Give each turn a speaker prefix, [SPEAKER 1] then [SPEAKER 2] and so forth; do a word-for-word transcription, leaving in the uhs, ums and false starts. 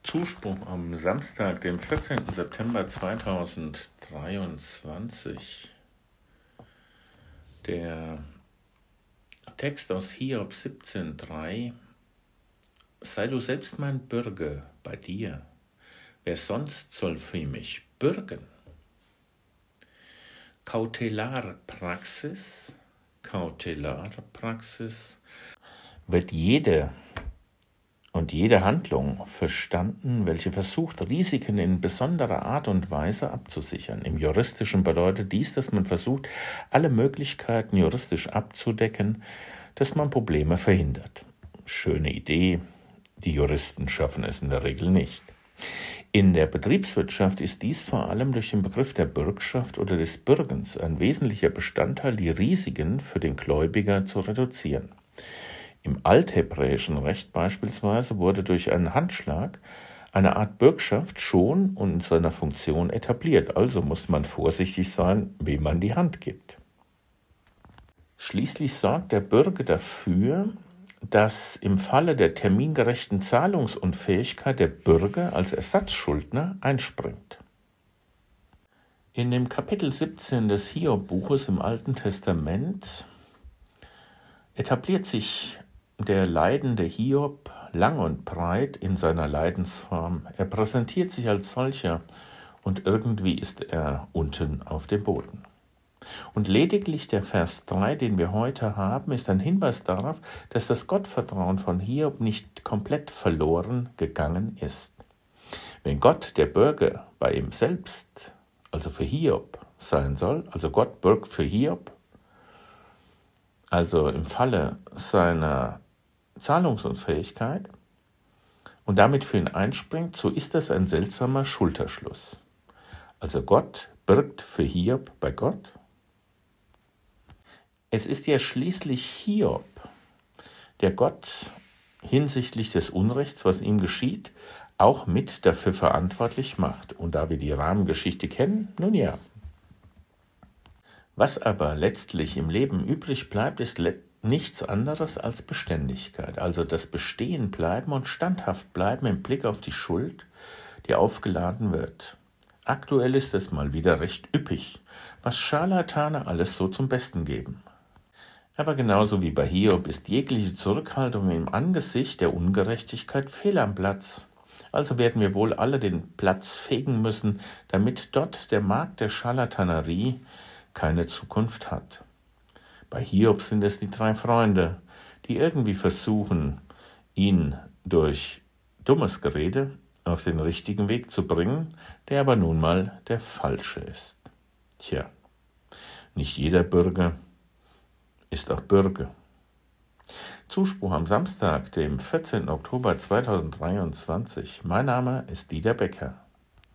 [SPEAKER 1] Zuspruch am Samstag, dem vierzehnten September zweitausenddreiundzwanzig. Der Text aus Hiob siebzehn drei. Sei du selbst mein Bürge bei dir. Wer sonst soll für mich bürgen? Kautelarpraxis, Kautelarpraxis wird jede und jede Handlung verstanden, welche versucht, Risiken in besonderer Art und Weise abzusichern. Im Juristischen bedeutet dies, dass man versucht, alle Möglichkeiten juristisch abzudecken, dass man Probleme verhindert. Schöne Idee, die Juristen schaffen es in der Regel nicht. In der Betriebswirtschaft ist dies vor allem durch den Begriff der Bürgschaft oder des Bürgens ein wesentlicher Bestandteil, die Risiken für den Gläubiger zu reduzieren. Im althebräischen Recht beispielsweise wurde durch einen Handschlag eine Art Bürgschaft schon und in seiner Funktion etabliert, also muss man vorsichtig sein, wem man die Hand gibt. Schließlich sorgt der Bürger dafür, dass im Falle der termingerechten Zahlungsunfähigkeit der Bürger als Ersatzschuldner einspringt. In dem Kapitel siebzehn des Hiob-Buches im Alten Testament etabliert sich der leidende Hiob lang und breit in seiner Leidensform. Er präsentiert sich als solcher und irgendwie ist er unten auf dem Boden. Und lediglich der Vers drei, den wir heute haben, ist ein Hinweis darauf, dass das Gottvertrauen von Hiob nicht komplett verloren gegangen ist. Wenn Gott der Bürger bei ihm selbst, also für Hiob, sein soll, also Gott bürgt für Hiob, also im Falle seiner Zahlungsunfähigkeit und damit für ihn einspringt, so ist das ein seltsamer Schulterschluss. Also Gott bürgt für Hiob bei Gott. Es ist ja schließlich Hiob, der Gott hinsichtlich des Unrechts, was ihm geschieht, auch mit dafür verantwortlich macht. Und da wir die Rahmengeschichte kennen, nun ja. Was aber letztlich im Leben übrig bleibt, ist le- nichts anderes als Beständigkeit, also das Bestehen bleiben und standhaft bleiben im Blick auf die Schuld, die aufgeladen wird. Aktuell ist es mal wieder recht üppig, was Scharlatane alles so zum Besten geben. Aber genauso wie bei Hiob ist jegliche Zurückhaltung im Angesicht der Ungerechtigkeit fehl am Platz. Also werden wir wohl alle den Platz fegen müssen, damit dort der Markt der Scharlatanerie keine Zukunft hat. Bei Hiob sind es die drei Freunde, die irgendwie versuchen, ihn durch dummes Gerede auf den richtigen Weg zu bringen, der aber nun mal der falsche ist. Tja, nicht jeder Bürger ist auch Bürger. Zuspruch am Samstag, dem vierzehnten Oktober zweitausenddreiundzwanzig. Mein Name ist Dieter Becker.